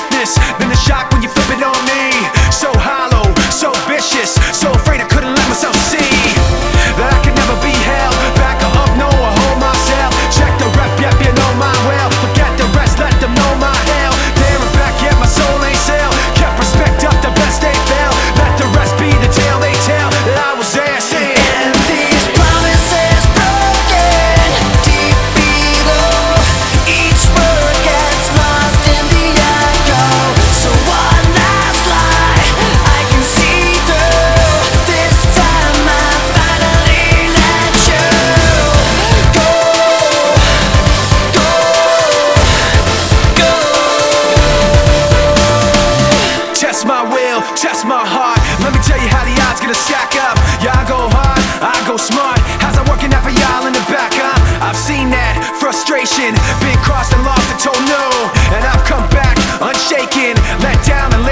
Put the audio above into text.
sickness, then the shock when you flip it on me. So hollow, so vicious, so afraid I couldn't let myself see that I could never be held back or up, no, I hold myself. Check the rep, yep, you know my well. Forget the rest, let them know my hell. There and back, yet my soul ain't sell. Kept respect up, the best they fail. Let the rest be the tale they tell that I was there saying. Test my will, test my heart. Let me tell you how the odds gonna stack up. Yeah, I go hard, I go smart. How's that working out for y'all in the back, huh? I've seen that frustration, been crossed and lost and told no, and I've come back unshaken, let down and